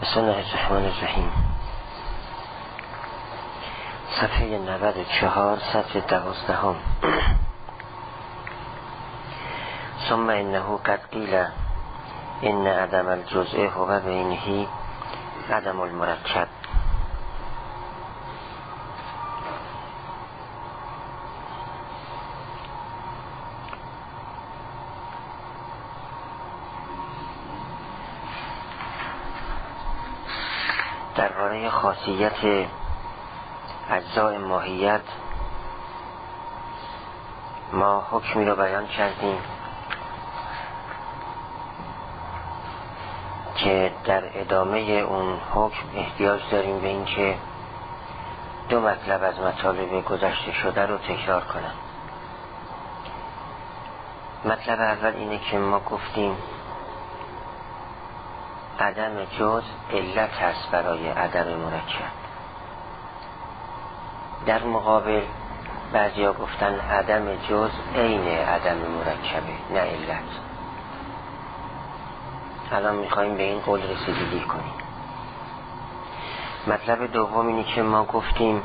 بسم الله الرحمن الرحیم. صفحه 94 سطر 12. ثم انه قد قیل ان عدم الجزء هو بینه عدم المرکب. درباره خاصیت اجزای ماهیت ما حکمی رو بیان کردیم که در ادامه اون حکم احتیاج داریم به این که دو مطلب از مطالب گذشته شده رو تکرار کنم. مطلب اول اینه که ما گفتیم عدم جزء علت هست برای عدم مرکب. در مقابل بعضیا گفتن عدم جزء عین عدم مرکبه، نه علت. الان میخواییم به این قول رسیدگی کنیم. مطلب دوم اینه که ما گفتیم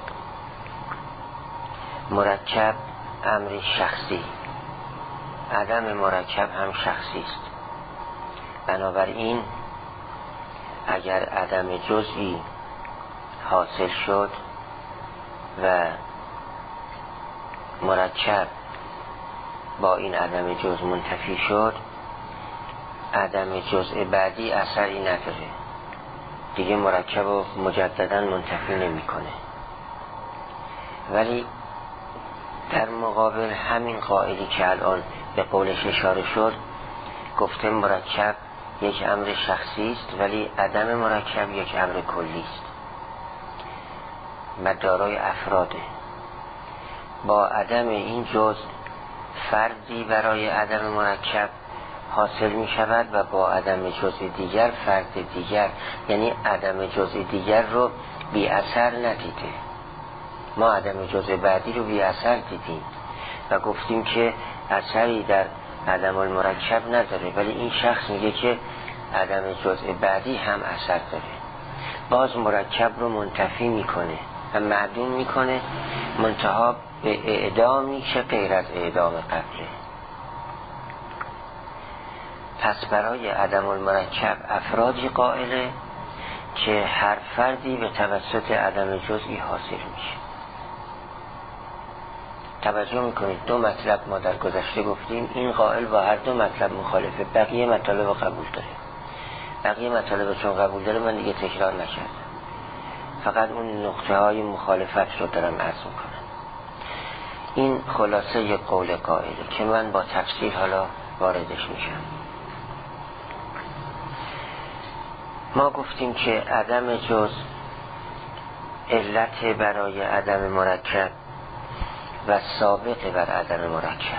مرکب امر شخصی، عدم مرکب هم شخصی است. بنابراین اگر عدم جزئی حاصل شد و مرکب با این عدم جزء منتفی شد، عدم جزء بعدی اثری نداره، دیگه مرکب رو مجددا منتفی نمیکنه. ولی در مقابل همین قائلی که الان به قولش اشاره شد گفته مرکب یک امر شخصی است ولی عدم مرکب یک امر کلی است و دارای افراده. با عدم این جزء فردی برای عدم مرکب حاصل می شود و با عدم جزء دیگر فرد دیگر، یعنی عدم جزء دیگر رو بی اثر ندیده. ما عدم جزء بعدی رو بی اثر دیدیم و گفتیم که اثری در عدم المرکب نداره، ولی این شخص میگه که عدم جزء بعدی هم اثر داره. باز مرکب رو منتفی میکنه و معدوم میکنه، منتها به اعدامی که غیر از اعدام قبله. پس برای عدم المرکب افرادی قائله که هر فردی به توسط عدم جزئی حاصل میشه. توجه میکنید دو مطلب ما در گذشته گفتیم، این قائل با هر دو مطلب مخالفه، بقیه مطالب قبول داره. بقیه مطالب چون قبول داره من دیگه تکرار نکردم، فقط اون نقطه های مخالفت رو دارم عرض میکنم. این خلاصه یک قول قائله که من با تفصیل حالا واردش میشم. ما گفتیم که عدم جزء علت برای عدم مرکب و سابق بر عدم مرکب.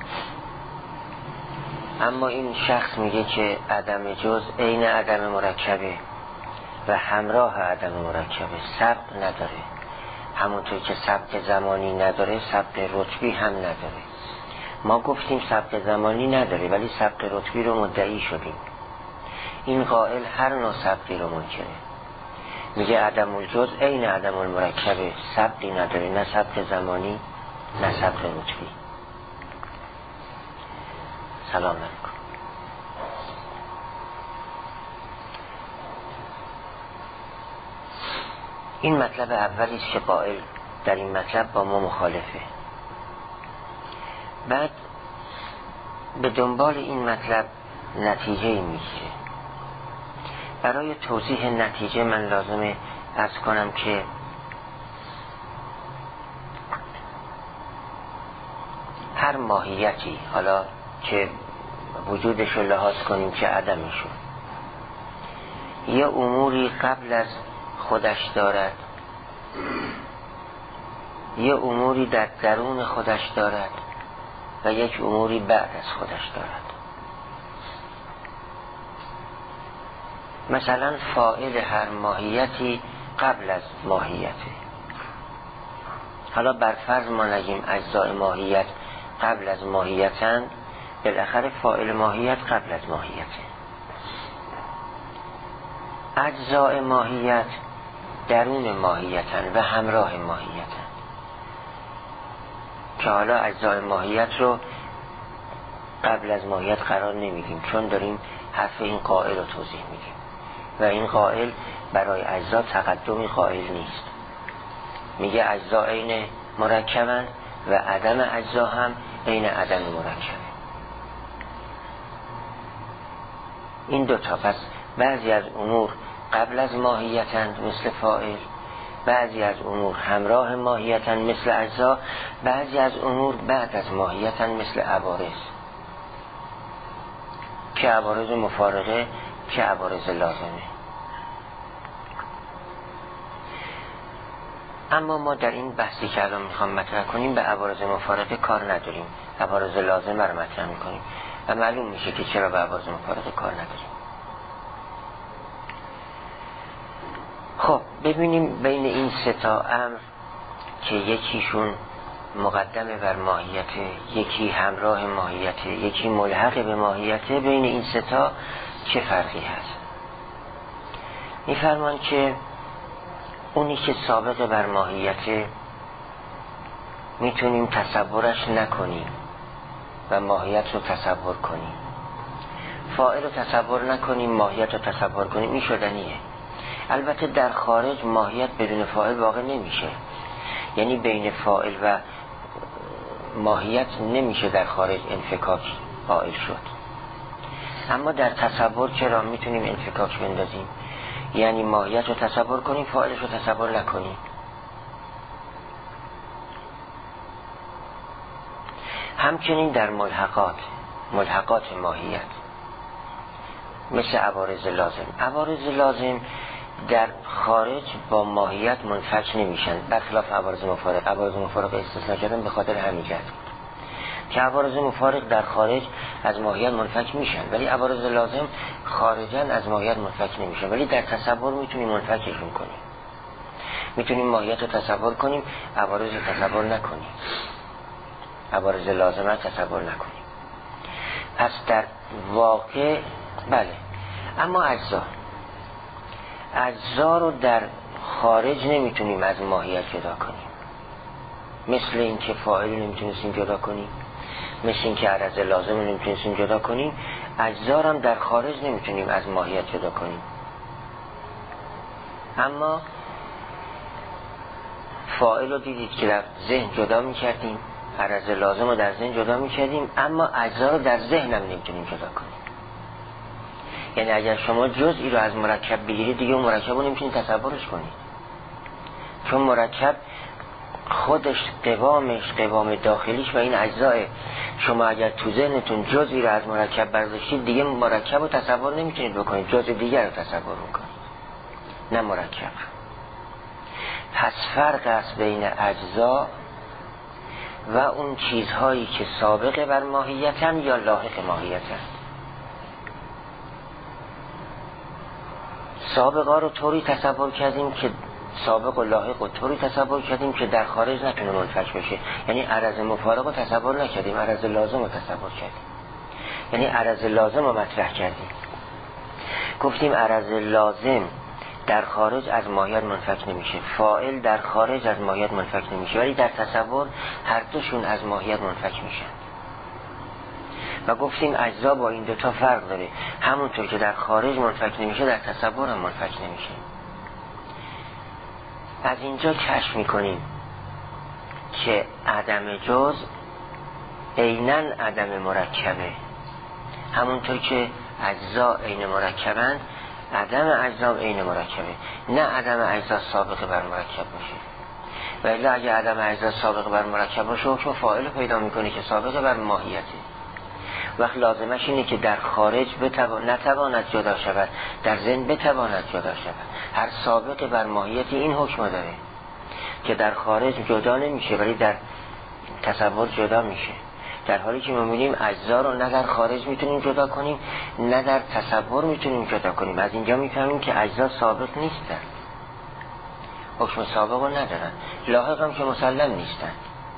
اما این شخص میگه که عدم جزء عین عدم مرکبه و همراه عدم مرکبه، سبق نداره. همونطور که سبق زمانی نداره سبق رتبی هم نداره. ما گفتیم سبق زمانی نداره ولی سبق رتبی رو مدعی شدیم. این قائل هر نوع سبقی رو منکره، میگه عدم الجزء عین عدم المرکبه، سبقی نداره، نه سبق زمانی نه سبق رتبی. سلام علیکم. این مطلب اولی است که قائل در این مطلب با ما مخالفه. بعد به دنبال این مطلب نتیجه میگیره. برای توضیح نتیجه من لازمه عرض کنم که هر ماهیتی حالا که وجودش رو لحاظ کنیم که عدمشون، یه اموری قبل از خودش دارد، یه اموری در درون خودش دارد و یک اموری بعد از خودش دارد. مثلا فاعل هر ماهیتی قبل از ماهیته. حالا بر فرض ما نگیم اجزای ماهیت قبل از ماهیتن، بالاخره فاعل ماهیت قبل از ماهیته. اجزاء ماهیت درون ماهیتن و همراه ماهیتن، که حالا اجزاء ماهیت رو قبل از ماهیت قرار نمیدیم، چون داریم حرف این قائل رو توضیح میدیم و این قائل برای اجزا تقدمی قائل نیست. میگه اجزا عین مرکبن و عدم اجزا هم عین عدم مرکب. این دوتا. پس بعضی از امور قبل از ماهیتن مثل فاعل، بعضی از امور همراه ماهیتن مثل اجزا، بعضی از امور بعد از ماهیتن مثل عوارض، که عوارض مفارقه که عوارض لازمه. اما ما در این بحثی که الان میخوام مطرح کنیم به عوارض مفارقه کار نداریم، عوارض لازمه رو مطرح میکنیم و معلوم میشه که چرا به عوارض مفارقه کار نداریم. خب ببینیم بین این سه تا امر که یکیشون مقدمه بر ماهیته، یکی همراه ماهیته، یکی ملحق به ماهیته، بین این سه تا چه فرقی هست؟ میفرمان که اونی که سابق بر ماهیته میتونیم تصورش نکنیم و ماهیت رو تصور کنیم، فاعل رو تصور نکنیم ماهیت رو تصور کنیم، این شدنیه. البته در خارج ماهیت بدون فاعل واقع نمیشه، یعنی بین فاعل و ماهیت نمیشه در خارج انفکاک قائل شد، اما در تصور چرا میتونیم انفکاک بندازیم، یعنی ماهیت رو تصور کنیم فاعلش رو تصور نکنیم. همچنین در ملحقات ماهیت مثل عوارض لازم. عوارض لازم در خارج با ماهیت منفک نمیشن، برخلاف عوارض مفارق. عوارض مفارق استثناء کردن به خاطر همین جهت که عوارض مفارق در خارج از ماهیت منفک میشن، ولی عوارض لازم خارجا از ماهیت منفک نمیشن، ولی در تصور میتونیم منفکشون کنیم، میتونیم ماهیت رو تصور کنیم، عوارض رو تصور نکنیم، عوارض لازمه تصور نکنیم. پس در واقع بله. اما اجزا رو در خارج نمیتونیم از ماهیت جدا کنیم، مثل این که فاعل نمیتونیم جدا کنیم، مثل این که عرض لازم نمیتونیم جدا کنیم، اجزا هم در خارج نمیتونیم از ماهیت جدا کنیم. اما فاعل رو دیدید که در ذهن جدا میکردیم، عرض لازم رو در ذهن جدا میکردیم، اما اجزا رو در ذهن هم نمیتونیم جدا کنیم. یعنی اگر شما جزئی رو از مرکب بگیرید دیگه مرکب رو نمیتونید تصورش کنید، چون مرکب خودش قوام داخلیش و این اجزاه. شما اگر تو ذهنتون جزئی رو از مرکب برداشتید دیگه مرکب رو تصور نمیتونید بکنید، جزء دیگر رو تصور میکنید، نه مرکب. پس فرق است بین اجزا و اون چیزهایی که سابق بر ماهیتن یا لاحق ماهیتن. سابقا رو طوری تصور کردیم که سابق و لاحق رو طوری تصور کردیم که در خارج نتونه منفک بشه، یعنی عرض مفارق رو تصور نکردیم، عرض لازم رو تصور کردیم، یعنی عرض لازم رو مطرح کردیم. گفتیم عرض لازم در خارج از ماهیت منفک نمیشه، فاعل در خارج از ماهیت منفک نمیشه، ولی در تصور هر دوشون از ماهیت منفک میشن. و گفتیم اجزا با این دوتا فرق داره، همونطور که در خارج منفک نمیشه در تصور هم منفک نمیشه. از اینجا کشف میکنیم که عدم جز عیناً عدم مرکبه، همونطور که اجزا عین مرکبند عدم اجزا عین مرکبه، نه عدم اجزا سابق بر مرکب باشه. و الا اگه عدم اجزا سابق بر مرکب باشه حکم فاعل پیدا میکنه که سابق بر ماهیته. وقت لازمش اینه که در خارج نتواند جدا شود، در ذهن بتواند جدا شود. هر سابق بر ماهیت این حکم داره که در خارج جدا نمیشه ولی در تصور جدا میشه، در حالی که ما می‌بینیم اجزا رو نه در خارج میتونیم جدا کنیم نه در تصور میتونیم جدا کنیم. از اینجا میفهمیم که اجزا سابق نیستن، حکم سابق رو ندارن، لاحق هم که مسلم نیستن.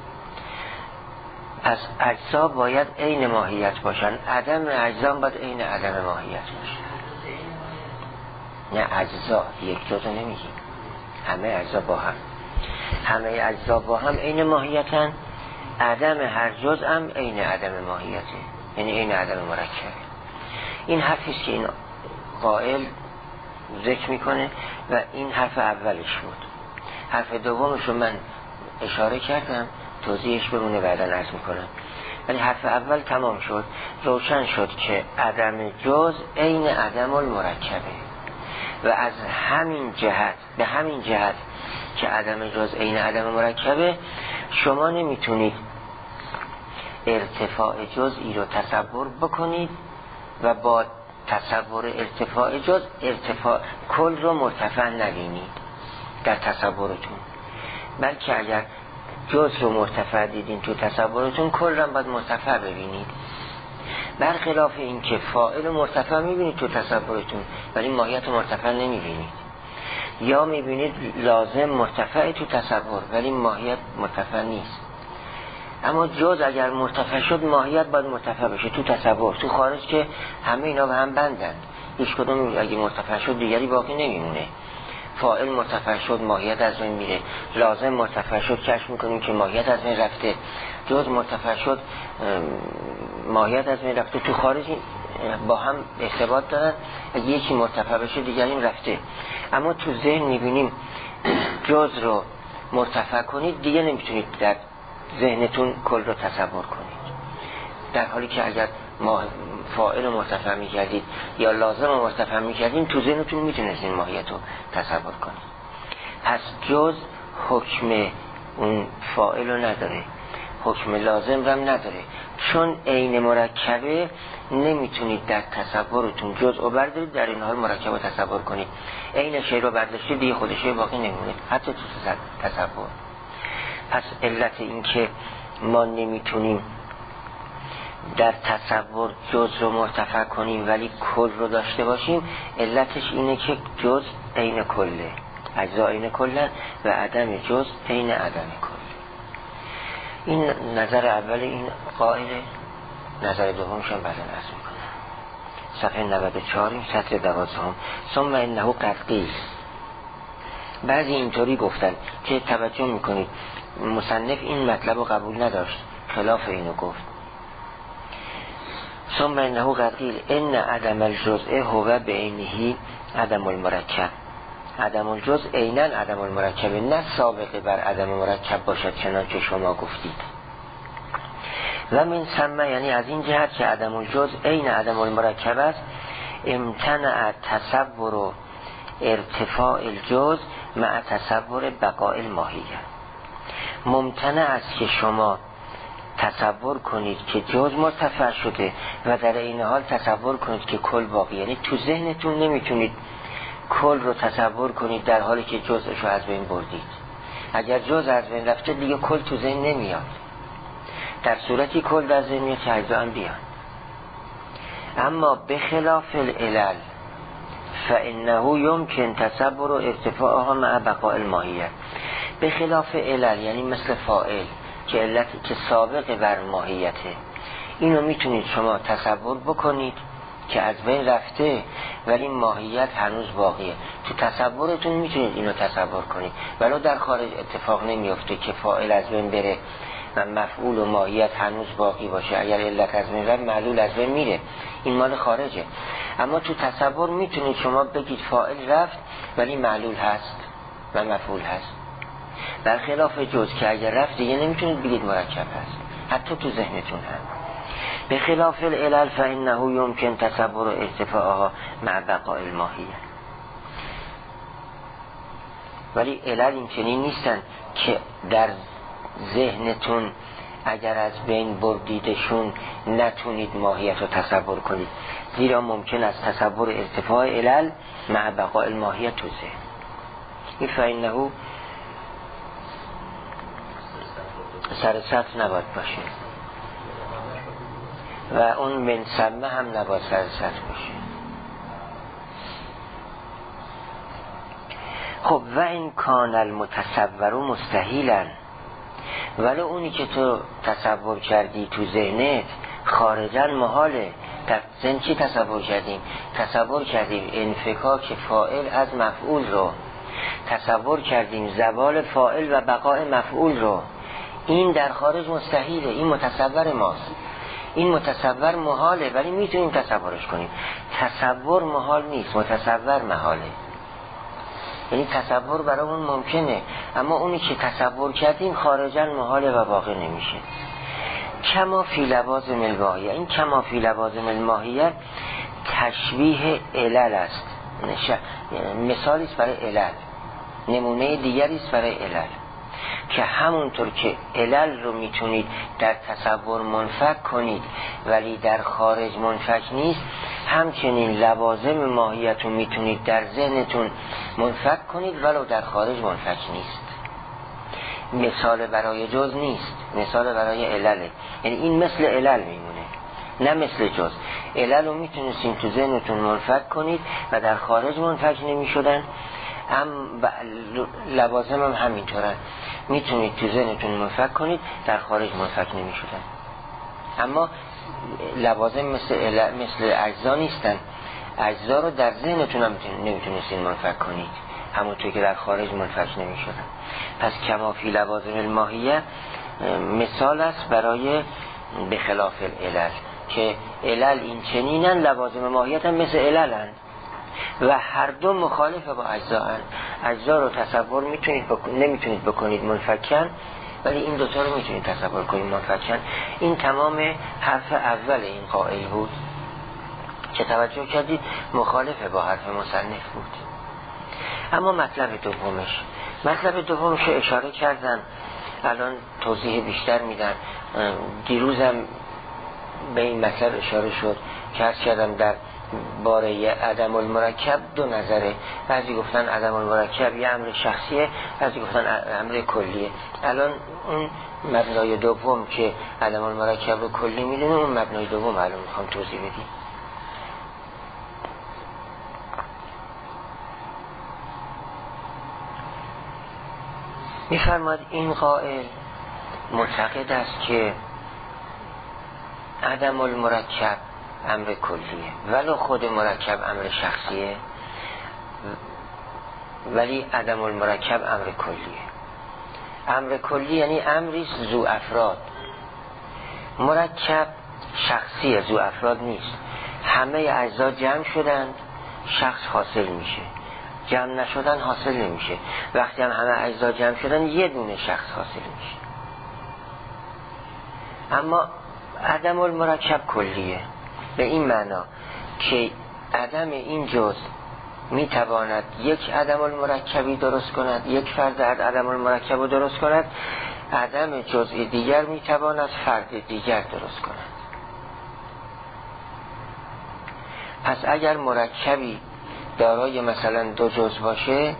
پس اجزا باید عین ماهیت باشن، عدم اجزا باید عین عدم ماهیت باشن. نه اجزا، یک جزء نمیگیم، همه اجزا با هم، همه اجزا با هم عین ماهیتن. عدم هر جزء هم عین عدم ماهیته، یعنی عین عدم مرکب. این حرفی است که این قائل ذکر میکنه و این حرف اولش بود. حرف دومش رو من اشاره کردم، توضیحش بمونه بعدا عرض میکنم. ولی حرف اول تمام شد، روشن شد که عدم جزء عین عدم المرکبه و از همین جهت، به همین جهت که عدم جزء عین عدم مرکبه، شما نمیتونید ارتفاع جزئی رو تصور بکنید و با تصور ارتفاع جزء ارتفاع کل رو مرتفع نبینید در تصورتون، بلکه اگر جزء رو مرتفع دیدین تو تصورتون، کل رو باید مرتفع ببینید. برخلاف این که فاعل مرتفع میبینید تو تصورتون ولی ماهیت مرتفع نمیبینید، یا میبینید لازم مرتفع تو تصور ولی ماهیت مرتفع نیست. اما جز اگر مرتفع شد ماهیت باید مرتفع بشه تو تصور. تو خارج که همه اینا به هم بندن، هیچ کدوم اگه مرتفع شد دیگری باقی نمیمونه. فاعل مرتفع شد ماهیت از بین میره، لازم مرتفع شد کشف میکنیم که ماهیت از بین رفته، جز مرتفع شد ماهیت از بین رفته. تو خارج با هم ارتباط دارن، اگه یکی مرتفع بشه دیگری رفته. اما تو ذهن میبینیم جز رو مرتفع کنید دیگه نمیتونید در ذهنتون کل رو تصور کنید، در حالی که اگر فاعل مرتفع میکردید یا لازم مرتفع میکردید تو ذهنتون میتونستین ماهیت رو تصور کنید. پس جز حکم اون فاعل رو نداره، حکم لازم رو نداره، چون عین مرکبه نمیتونید در تصورتون جزء رو بردارید در این حال مرکب رو تصور کنید. عین شی رو برداشتید دیگه خودشه باقی نمونه حتی تو تصور. پس علت این که ما نمیتونیم در تصور جز رو مرتفع کنیم ولی کل رو داشته باشیم، علتش اینه که جز عین کله، اجزا عین کله و عدم جز عین عدم کل. این نظر اول این قائله. نظر دومش هم بعدا عرض میکنم. صفحه 94 سطر 12. ثم انه قد قیل. بعضی اینطوری گفتن که توجه میکنید مصنف این مطلب رو قبول نداشت، خلاف اینو گفت. ثم انه قد قیل ان عدم الجزء هو بعینه عدم المرکب. عدم الجزء عیناً عدم المرکب، نه سابقه بر عدم مرکب باشد چنانچه شما گفتید. و من ثم، یعنی از این جهت که عدم الجزء عین عدم المرکب است، امتنع تصور ارتفاع الجزء مع تصور بقاء الماهیه. ممتنع است که شما تصور کنید که جزء مرتفع شده و در این حال تصور کنید که کل باقی، یعنی تو ذهنتون نمیتونید کل رو تصور کنید در حالی که جزءش رو از بین بردید. اگر جزء از بین رفته دیگه کل تو ذهن نمیاد، در صورتی کل در ذهن میاد که اجزا هم بیان. اما بخلاف العلل فانه یمکن تصور ارتفاعها مع بقاء الماهیه. بخلاف علل یعنی مثل فاعل که علتی که سابق بر ماهیته، اینو میتونید شما تصور بکنید که از بین رفته ولی ماهیت هنوز باقیه. تو تصورتون میتونید اینو تصور کنید، ولو در خارج اتفاق نمیفته که فاعل از بین بره و مفعول و ماهیت هنوز باقی باشه. اگر علت از بین رفت معلول از بین میره، این مال خارجه. اما تو تصور میتونید شما بگید فاعل رفت ولی معلول هست و مفعول هست، برخلاف جز که اگر رفت دیگه نمیتونید بگید مرکب هست، حتی تو ذهنتون هم. به خلاف العلل فانه یمکن تصور ارتفاعها مع بقاء الماهیه. ولی علل این چنین نیستن که در ذهنتون اگر از بین بردیدشون نتونید ماهیت رو تصور کنید، زیرا ممکن است تصور ارتفاع علل مع بقاء الماهیه تو ذهن. این فانه سر سطح نباید باشه و اون من ثم هم نباید سر سطح باشه. خب و این کان المتصور مستحیلا، ولی اونی که تو تصور کردی تو ذهنت خارجاً محاله، در ذهن چی تصور کردیم؟ تصور کردیم انفکاک فاعل از مفعول رو، تصور کردیم زوال فاعل و بقای مفعول رو. این در خارج مستحیله، این متصور ماست، این متصور محاله ولی میتونیم تصورش کنیم. تصور محال نیست، متصور محاله. یعنی تصور برامون ممکنه اما اونی که تصور کردیم خارجاً محاله و واقع نمیشه. کما فی لوازم الماهیه، این کما فی لوازم الماهیه تشبیه علل است، مثالی است برای علل، نمونه دیگری است برای علل، که همونطور که علل رو میتونید در تصور منفک کنید ولی در خارج منفک نیست، همچنین لوازم ماهیت رو میتونید در ذهنتون منفک کنید ولو در خارج منفک نیست. مثال برای جز نیست، مثال برای علله. یعنی این مثل علل میمونه نه مثل جز. علل رو میتونستیم تو ذهنتون منفک کنید و در خارج منفک نمیشدن، هم لوازم هم همینطورن، میتونید تو ذهنتون منفک کنید در خارج منفک نمیشدن. اما لوازم مثل اجزا نیستن، اجزا رو در ذهنتون هم نمیتونستین منفک کنید همونطور که در خارج منفک نمیشدن. پس کما فی لوازم الماهیه مثال است برای بخلاف العلل، که علل این چنینن، لوازم ماهیت هم مثل عللن و هر دو مخالف با اجزا هن. اجزا رو تصور نمیتونید بکنید منفکن، ولی این دوتا رو میتونید تصور کنید منفکن. این تمام حرف اول این قائل بود که توجه کردید مخالف با حرف مصنف بود. اما مطلب دومش رو اشاره کردن، الان توضیح بیشتر میدن. دیروزم به این مطلب اشاره شد که عرض کردم در باره عدم المرکب دو نظره، بعضی گفتن عدم المرکب یه امر شخصیه، بعضی گفتن امر کلیه. الان اون مبنای دوم که عدم المرکب رو کلی میدونه، اون مبنای دوم الان میخوام توضیح بدیم. میفرماد این قائل معتقد است که عدم المرکب امر کلیه ولو خود مرکب امر شخصیه، ولی عدم المرکب امر کلیه. امر کلی یعنی امری ذو افراد. مرکب شخصیه، ذو افراد نیست. همه اجزا جمع شدن شخص حاصل میشه، جمع نشدن حاصل نمیشه. وقتی همه اجزا جمع شدن یه دونه شخص حاصل میشه. اما عدم المرکب کلیه، به این معنا که عدم این جزء میتواند یک عدم المرکبی درست کند، یک فرد عدم المرکب رو درست کند، عدم جزء دیگر میتواند فرد دیگر درست کند. پس اگر مرکبی دارای مثلا دو جزء باشه،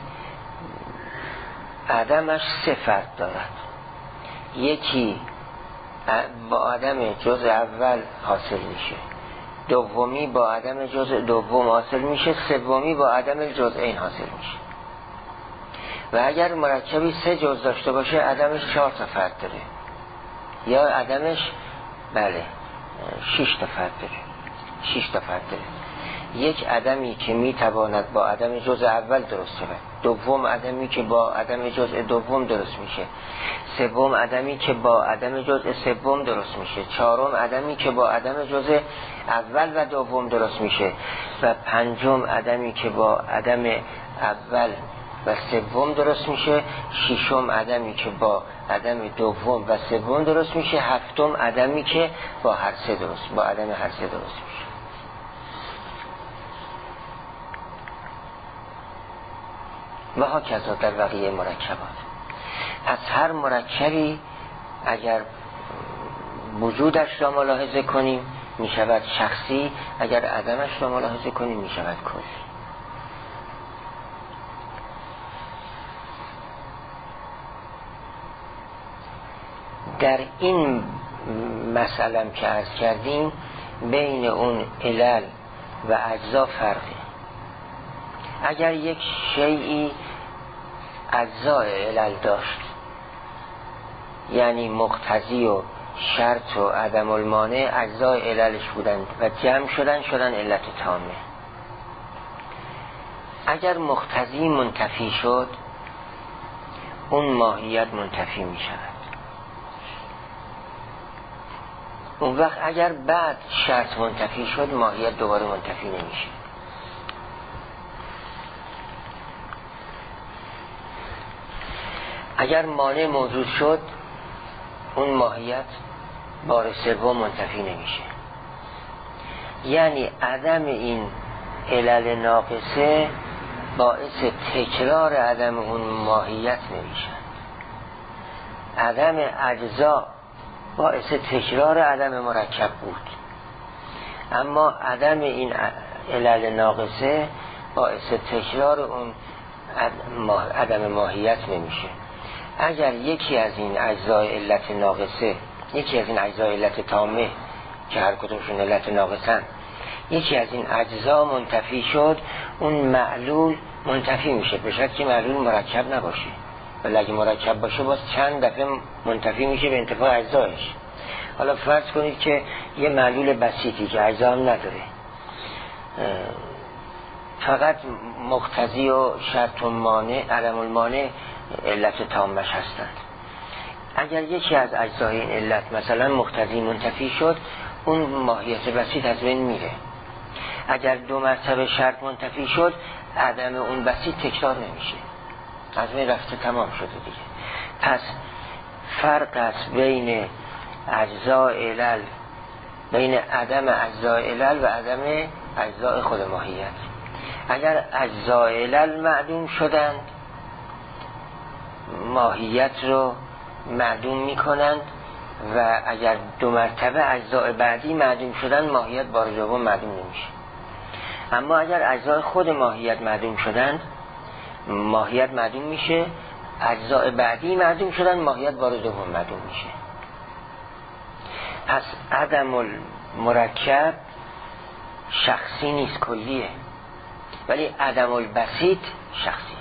عدمش سه فرد دارد. یکی با عدم جزء اول حاصل میشه، دومی با عدم جزء دوم حاصل میشه، سومی با عدم جزئین حاصل میشه. و اگر مرکبی سه جزء داشته باشه، عدمش 4 تا فرد داره، یا عدمش 6 تا فرد داره. یک عدمی که میتواند با عدم جزء اول درست شود، دوم عدمی که با عدم جزء دوم درست میشه، سوم عدمی که با عدم جزء سوم درست میشه، چهارم عدمی که با عدم جزء اول و دوم درست میشه، و پنجم عدمی که با عدم اول و سوم درست میشه، ششم عدمی که با عدم دوم و سوم درست میشه، هفتم عدمی که با عدم هر سه درست میشه. و ها کذا در بقیه مرکبات. پس هر مرکبی اگر وجودش را ملاحظه کنیم می شود شخصی، اگر عدمش را ملاحظه کنیم می شود کلی. در این مسئله که عرض کردیم بین اون علل و اجزا فرقه. اگر یک شیئی اجزای علل داشت، یعنی مقتضی و شرط و عدم المانع اجزای عللش بودند و جمع شدن علت تامه. اگر مقتضی منتفی شد اون ماهیت منتفی می شود. اون وقت اگر بعد شرط منتفی شد ماهیت دوباره منتفی نمیشه. اگر مانع موجود شد اون ماهیت بار سوم منتفی نمیشه. یعنی عدم این علل ناقصه باعث تکرار عدم اون ماهیت نمیشه. عدم اجزا باعث تکرار عدم مرکب بود، اما عدم این علل ناقصه باعث تکرار اون عدم ماهیت نمیشه. اگر یکی از این اجزای علت ناقصه، یکی از این اجزای علت تامه که هر کدومشون علت ناقصن، یکی از این اجزا منتفی شد اون معلول منتفی میشه، به شرطی که معلول مرکب نباشه. ولی اگه مرکب باشه باز چند دفعه منتفی میشه به انتفاع اجزایش. حالا فرض کنید که یه معلول بسیطی که اجزا هم نداره، فقط مقتضی و شرط و مانع عدم المانع علت تامش هستند. اگر یکی از اجزای این علت مثلا مقتضی منتفی شد اون ماهیت بسیط از بین میره. اگر دو مرتبه شرط منتفی شد عدم اون بسیط تکرار نمیشه، از بین رفته، تمام شده دیگه. پس فرق است بین اجزای علل، بین عدم اجزای علل و عدم اجزای خود ماهیت. اگر اجزای علل معدوم شدند ماهیت رو معدوم میکنند و اگر دو مرتبه اجزای بعدی معدوم شدند ماهیت بار دوم معدوم نمیشه. اما اگر اجزای خود ماهیت معدوم شدند ماهیت معدوم میشه، اجزای بعدی معدوم شدند ماهیت بار دوم معدوم میشه. پس عدم المرکب شخصی نیست، کلیه، ولی عدم البسیط شخصیه.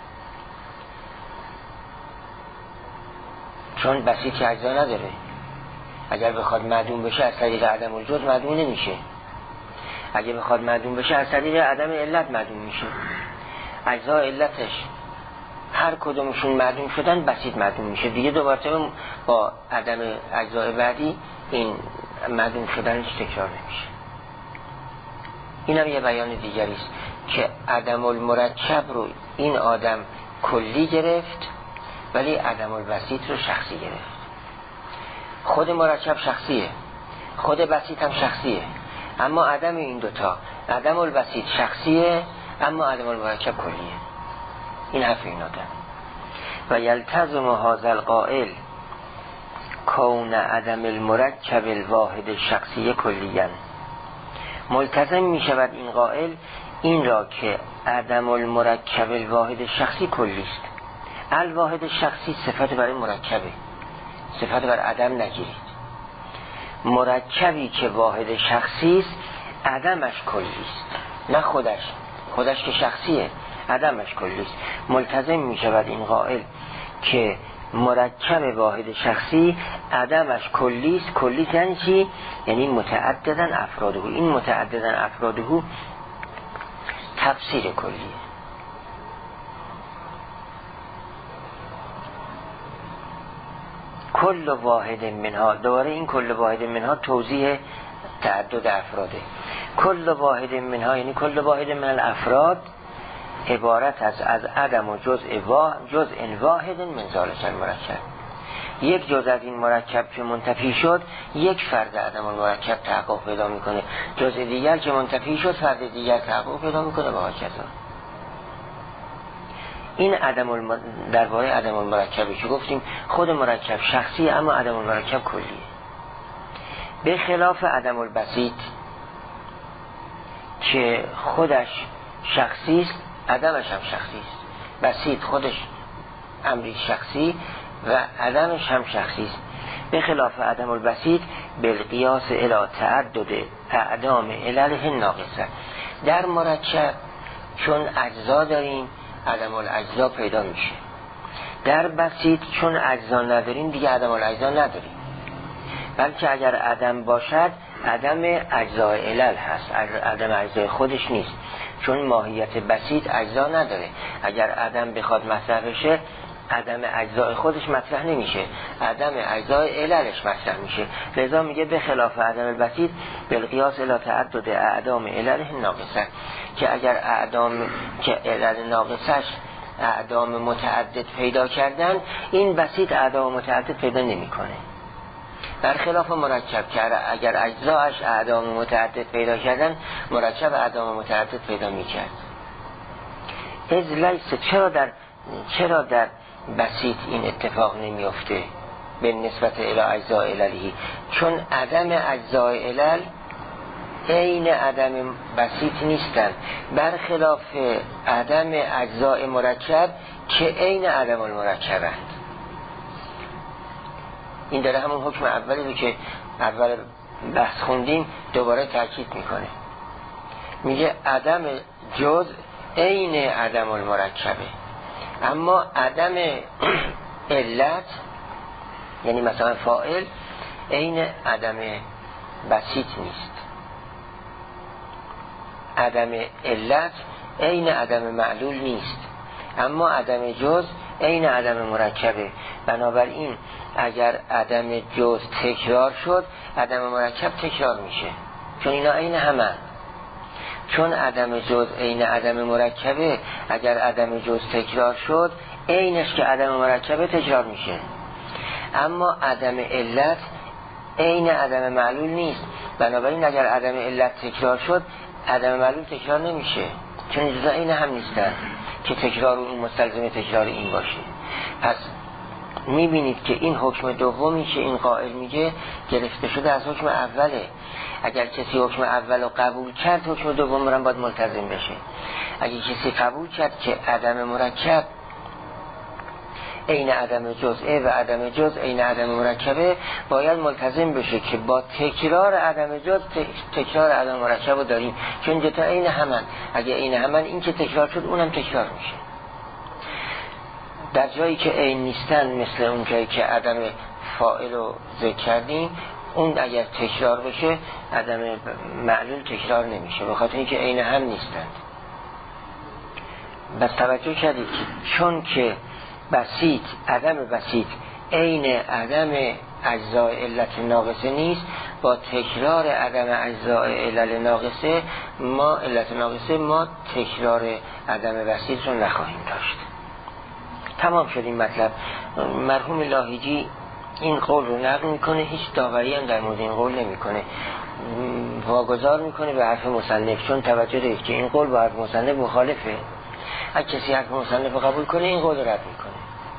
چون بسیطی اجزا نداره، اگر بخواد معدوم بشه از طریق عدم الجزء معدوم نمیشه، اگه بخواد معدوم بشه از طریق عدم علت معدوم میشه. اجزا علتش هر کدومشون معدوم شدن بسیط معدوم میشه دیگه، دو مرتبه با عدم اجزای بعدی این معدوم شدنش تکرار نمیشه. این هم یه بیان دیگری است که عدم المرکب رو این آدم کلی گرفت ولی عدم البسیط رو شخصی گرفت. خود مرکب شخصیه، خود بسیط هم شخصیه، اما عدم این دوتا، عدم البسیط شخصیه اما عدم المرکب کلیه. این حرف این آدم. و یلتزم هذا القائل کون عدم المرکب الواحد شخصی کلیاً، ملتزم می شود این قائل این را که عدم المرکب الواحد شخصی کلی است. الواحد شخصی صفت برای مرکبه، صفت بر عدم نگیرید. مرکبی که واحد شخصی است عدمش کلی است، نه خودش که شخصیه، عدمش کلی است. ملتزم می شود این قائل که مرکب واحد شخصی عدمش کلی است. کلی یعنی چی؟ یعنی متعددن افراده. این متعددن افراده تفسیر کلیه. کل واحد منها، دوباره این کل واحد منها توضیح تعدد افراده. کل واحد منها یعنی کل واحد من الافراد عبارت از عدم و جزء واحد من ذالک المرکب. یک جزء از این مرکب که منتفی شد یک فرد عدم المرکب تحقق پیدا میکنه، جزء دیگر که منتفی شد فرد دیگر تحقق پیدا میکنه و هکذا. این درباره عدم المرکبی که گفتیم خود مرکب شخصی اما عدم المرکب کلیه. به خلاف عدم البسیط که خودش شخصی است عدمش هم شخصی است. بسیط خودش امری شخصی و عدمش هم شخصی است. به خلاف عدم البسیط بالقیاس الی تعدد اعدام علله ناقصه. در مرکب چون اجزا داریم عدم الاجزا پیدا میشه. در بسیط چون اجزا نداریم دیگه عدم الاجزا نداریم. بلکه اگر عدم باشد عدم اجزای علل هست، عدم اجزای خودش نیست، چون ماهیت بسیط اجزا نداره. اگر عدم بخواد مطرح بشه عدم اجزای خودش مطرح نمیشه، عدم اجزای عللش مطرح میشه. لذا میگه به خلاف عدم البسیط بالقیاس الی تعدد اعدام علله ناقصه، که اگر اعدام که علل ناقصش اعدام متعدد پیدا کردن، این بسیط اعدام متعدد پیدا نمیکنه. برخلاف مرکب که اگر اجزاش اعدام متعدد پیدا کردن، مرکب اعدام متعدد پیدا میکرد. از لیس، چرا در بسیط این اتفاق نمیفته به نسبت الی اجزای عللی؟ چون عدم اجزای علل عین عدم بسیط نیستن، برخلاف عدم اجزای مرکب که عین عدم المرکبند. این داره همون حکم اولی رو که اول بحث خوندیم دوباره تاکید میکنه. میگه عدم جزء عین عدم المرکبه، اما عدم علت یعنی مثلا فاعل عین عدم بسیط نیست. عدم علت عین عدم معلول نیست، اما عدم جزء عین عدم مرکبه. بنابراین اگر عدم جزء تکرار شد، عدم مرکب تکرار میشه، چون اینا عین همن. چون عدم جزء عین عدم مرکبه، اگر عدم جزء تکرار شد عینش که عدم مرکبه تکرار میشه. اما عدم علت عین عدم معلول نیست، بنابراین اگر عدم علت تکرار شد عدم معلول تکرار نمیشه، چون اجزا عین هم نیستن که تکرار اون مستلزم تکرار این باشه. پس میبینید که این حکم دومی که این قائل میگه گرفته شده از حکم اوله. اگر کسی حکم اول رو قبول کرد، حکم دوم رو باید ملتزم بشه. اگر کسی قبول کرد که عدم مرکب عین عدم جزء و عدم جزء عین عدم مرکبه، باید ملتزم بشه که با تکرار عدم جزء تکرار عدم مرکب رو داریم، چون دوتا عین همن. اگر عین همن، این که تکرار شد اونم تکرار میشه. در جایی که عین نیستن، مثل اون جایی که عدم فاعل رو ذکر کردیم، اون اگر تکرار بشه عدم معلول تکرار نمیشه، به خاطر اینکه عین هم نیستند. بس توجه کردید که چون که بسیط عدم بسیط عین عدم اجزای علت ناقصه نیست، با تکرار عدم اجزای علل ناقصه ما علت ناقصه ما تکرار عدم بسیط رو نخواهیم داشت. تمام شد این مطلب. مرحوم لاهیجی این قول رو نقل میکنه، هیچ داوری هم در مورد این قول نمیکنه، واگذار میکنه به حرف مصنف، چون توجه دارید که این قول با حرف مصنف مخالفه. اگه کسی حرف مصنف رو قبول کنه، این قول رو رد میکنه.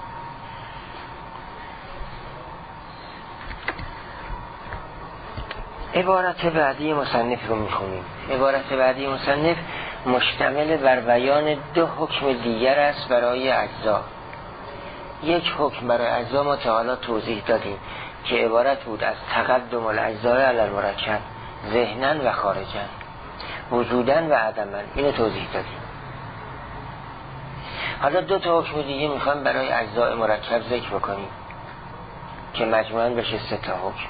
عبارت بعدی مصنف رو میخونیم. عبارت بعدی مصنف مشتمل بر بیان دو حکم دیگر است برای اجزا. یک حکم برای اجزا ما تا حالا توضیح دادیم که عبارت بود از تقدم الاجزاء علی المرکب ذهناً و خارجاً، وجوداً و عدماً. اینو توضیح دادیم. حالا دو تا حکم دیگه میخوام برای اجزاء مرکب ذکر بکنیم که مجموعاً بشه 3 تا حکم.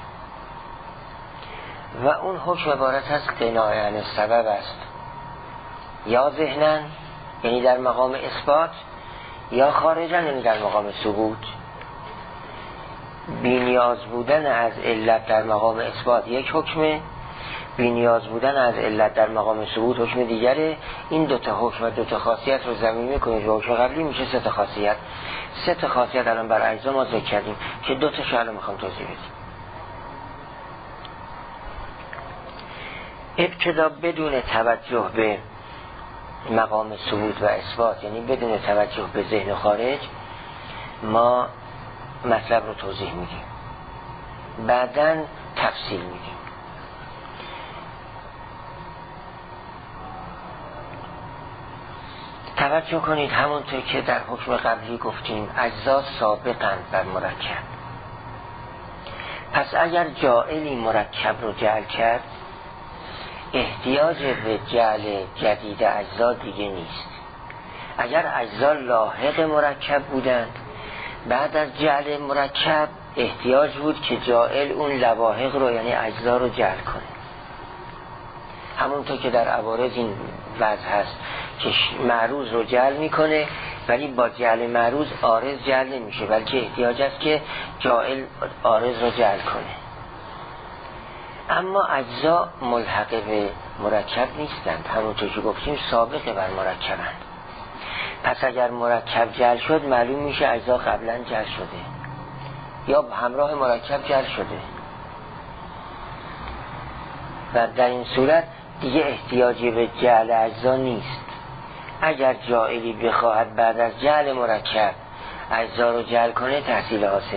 و اون حکم عبارت از قناع عن السبب است، یا ذهناً یعنی در مقام اثبات، یا خارجاً یعنی در مقام ثبوت. بی‌نیاز بودن از علت در مقام اثبات یک حکمه، بی‌نیاز بودن از علت در مقام ثبوت حکم دیگره. این دوتا حکم و دوتا خاصیت رو ضمیمه کنید و حکم قبلی میشه 3 تا خاصیت. 3 تا خاصیت الان بر اجزا ما ذکر کردیم که 2 تاشو الان میخوام توضیح بدیم. ابتدا بدون توجه به مقام ثبوت و اثبات، یعنی بدون توجه به ذهن خارج، ما مطلب رو توضیح میدیم، بعداً تفصیل میدیم. توجه کنید همونطور که در حکم قبلی گفتیم اجزا سابقند بر مرکب. پس اگر جاعلی مرکب رو جعل کرد، احتیاج به جعل جدید اجزا دیگه نیست. اگر اجزا لاحق مرکب بودند، بعد از جعل مرکب احتیاج بود که جائل اون لواحق رو یعنی اجزا رو جعل کنه. همونطور که در عوارض این وضع هست که معروض رو جعل میکنه ولی با جعل معروض عارض جعل نمیشه، بلکه احتیاج است که جائل عارض رو جعل کنه. اما اجزا ملحقه به مرکب نیستند، همونطور که گفتیم سابقه بر مرکبند. پس اگر مرکب جعل شد معلوم میشه اجزا قبلا جعل شده یا همراه مرکب جعل شده و در این صورت دیگه احتیاجی به جعل اجزا نیست. اگر جائلی بخواهد بعد از جعل مرکب اجزا رو جعل کنه تحصیل حاصله.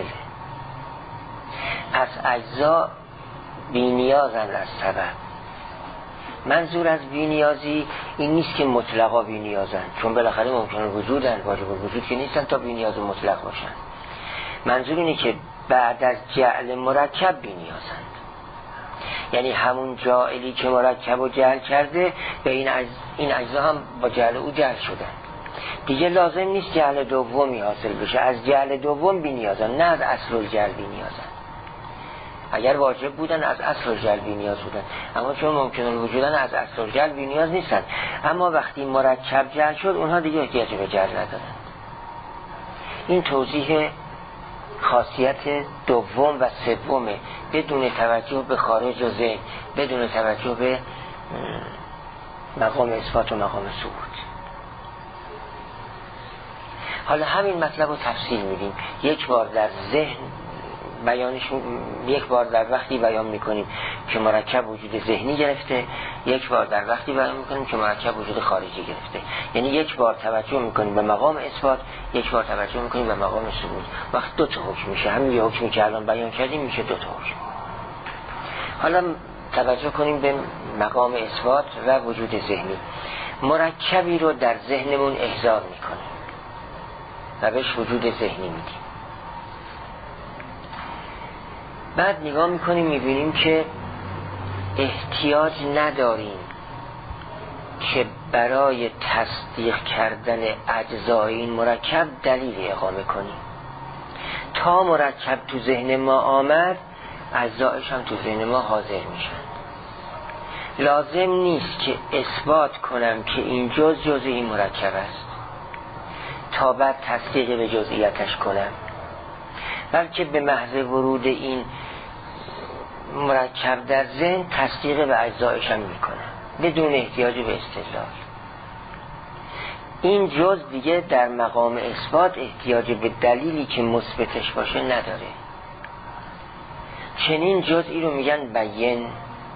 پس اجزا بی‌نیازند از سبب. منظور از بی‌نیازی این نیست که مطلقا بی‌نیازند، چون بالاخره ممکنه وجودند، واجب وجود که نیستن تا بی‌نیاز مطلق باشن. منظور اینه که بعد از جعل مرکب بی‌نیازند، یعنی همون جائلی که مرکب و جعل کرده به این اجزا هم با جعل او جعل شدن. دیگه لازم نیست جعل دومی حاصل بشه، از جعل دوم بی‌نیازند، نه از اصل الجعل بی‌نیازند. اگر واجب بودن از اصل الجعل بی‌نیاز بودن، اما چون ممکنه وجودن از اصل الجعل بی‌نیاز نیستن. اما وقتی مرکب جعل شد اونها دیگه احتیاج به جعل ندارن. این توضیح خاصیت دوم و سومه، بدون توجه به خارج و ذهن، بدون توجه به مقام اثبات و مقام ثبوت. حالا همین مطلب رو تفصیل میدیم، یک بار در ذهن بیانش، یک بار در وقتی بیان میکنیم که مرکب وجود ذهنی گرفته، یک بار در وقتی بیان میکنیم که مرکب وجود خارجی گرفته. یعنی یک بار توجه میکنیم به مقام اثبات، یک بار توجه میکنیم به مقام ثبوت. وقت دو تا حکم میشه، همین یه حکمی که الان بیان کردیم میشه دو تا حکم. حالا توجه کنیم به مقام اثبات و وجود ذهنی. مرکبی رو در ذهنمون احضار میکنه و بهش وجود ذهنی میدیم. بعد نگاه میکنیم میبینیم که احتیاج نداریم که برای تصدیق کردن اجزای این مرکب دلیل اقامه کنیم. تا مرکب تو ذهن ما آمد اجزایش هم تو ذهن ما حاضر میشن. لازم نیست که اثبات کنم که این جز این مرکب است تا بعد تصدیق به جزئیاتش کنم، بلکه به محض ورود این مرکب در ذهن تصدیق به اجزایش هم میکنه بدون احتیاج به استدلال. این جز دیگه در مقام اثبات احتیاج به دلیلی که مثبتش باشه نداره. چنین جزئی رو میگن بیان،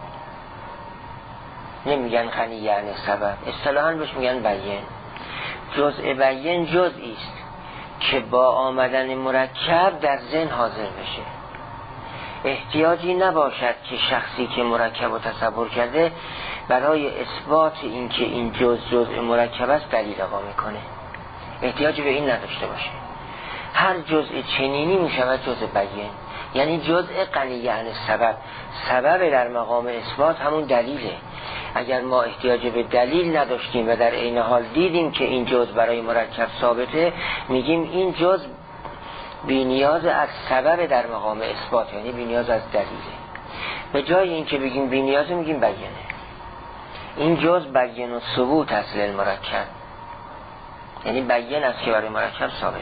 نمیگن غنی یعنی سبب، اصطلاحاً بهش میگن بیان. جزء بیان جزئی است که با آمدن مرکب در ذهن حاضر بشه. احتیاجی نباشد که شخصی که مرکب رو تصور کرده برای اثبات این که این جزء مرکب است دلیل اقامه کنه، احتیاجی به این نداشته باشه. هر جزء چنینی میشود جزء بیان، یعنی جزء غنی یعنی سبب. سبب در مقام اثبات همون دلیله. اگر ما احتیاج به دلیل نداشتیم و در عین حال دیدیم که این جزء برای مرکب ثابته، میگیم این جزء بی‌نیاز از سبب در مقام اثبات، یعنی بی‌نیاز از دلیله. به جای اینکه بگیم بی‌نیاز میگیم بیانه. این جزء بیان و ثبوت اصل المرکب، یعنی بیان است که برای مرکب ثابته.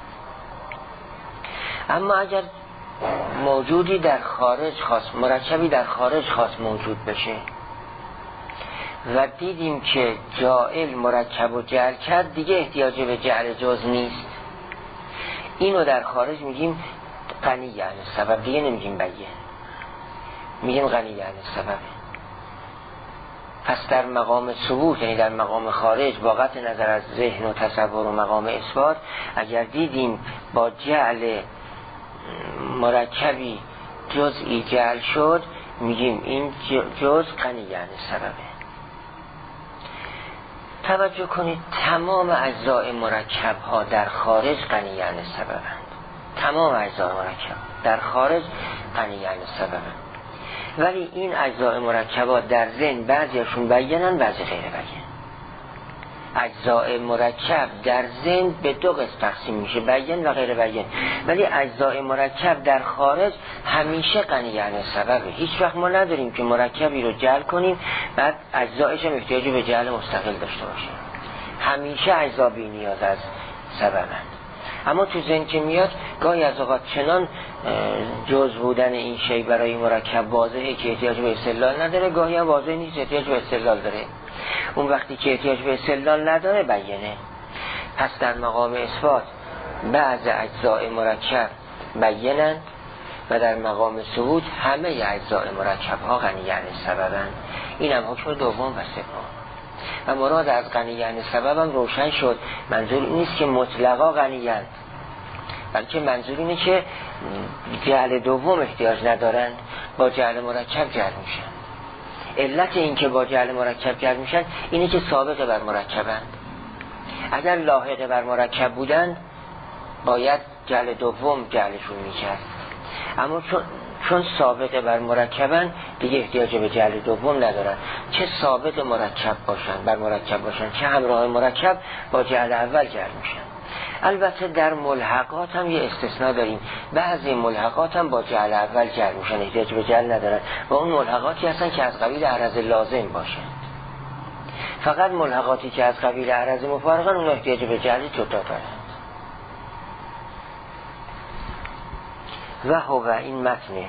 اما اگر موجودی در خارج خاص، مرکبی در خارج خاص موجود بشه و دیدیم که جائل مرکب و جعل کرد، دیگه احتیاج به جعل جز نیست، اینو در خارج میگیم غنی یعنی سبب، دیگه نمیگیم بیان، میگیم غنی یعنی سبب. پس در مقام ثبوت، یعنی در مقام خارج با قطع نظر از ذهن و تصور و مقام اثبات، اگر دیدیم با جعل مرکبی جزئی جعل شد، میگیم این جز غنی یعنی سببه. توجه کنید تمام اجزای مرکب ها در خارج غنی یعنی سببند. تمام اجزای مرکب در خارج غنی یعنی سببند، ولی این اجزای مرکبات در ذهن بعضیشون بیانن بعضی غیر بیان. اجزاء مرکب در ذهن به دو قسم تقسیم میشه، بیان و غیر بیان. ولی اجزاء مرکب در خارج همیشه غنی عن سببه. هیچ وقت ما نداریم که مرکبی رو جعل کنیم بعد اجزایش هم احتیاج به جعل مستقل داشته باشه. همیشه اجزا بی نیاز از سببند. اما تو ذهن که میاد گاهی از اوقات چنان جزء بودن این شی برای مرکب واضحه که احتیاج به استدلال نداره، گاهی هم واضح نیست احتیاج به استدلال داره. اون وقتی که احتیاج به استدلال نداره بیانه. پس در مقام اثبات بعض اجزاء مرکب بیانند و در مقام ثبوت همه اجزاء مرکب ها غنی عن سببند. این هم حکم دوم و سوم. و مراد از غنی عن سبب هم روشن شد. منظور این نیست که مطلقا غنی‌اند، بلکه منظور اینه که جعل دوم احتیاج ندارند، با جعل مرکب جعل میشن. علت این که با جعل مرکب جعل میشن اینه که سابق بر مرکبند. اگر لاحق بر مرکب بودند باید جعل دوم جعلشون میکرد، اما چون سابق بر مرکبن دیگه احتیاج به جعل دوم ندارن. چه سابق مرکب باشن بر مرکب باشن، چه همراه مرکب با جعل اول جعل میشن. البته در ملحقات هم یه استثناء داریم، بعضی ملحقات هم با جعل اول جعل میشن، احتیاج به جعل ندارن و اون ملحقاتی هستن که از قبیل عرض لازم باشن. فقط ملحقاتی که از قبیل عرض مفارقن اون احتیاج به جعل جدا دارن. و هو این متنه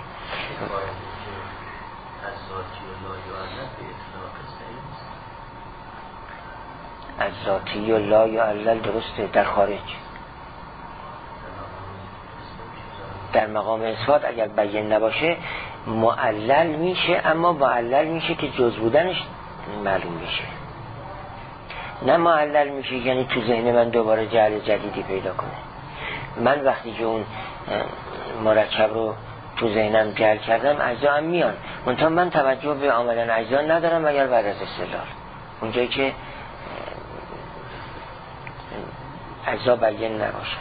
از ذاتی و لا یعلل درسته در خارج. در مقام اثبات اگر بیان نباشه معلل میشه، اما معلل میشه که جز بودنش معلوم میشه، نه معلل میشه یعنی تو ذهن من دوباره جعل جدیدی پیدا کنه. من وقتی که اون مرکب رو تو ذهنم جعل کردم اجزا هم میان، منتها من توجه به آمدن اجزا ندارم مگر بعد از استدلال، اونجایی که اجزا بیان نباشن.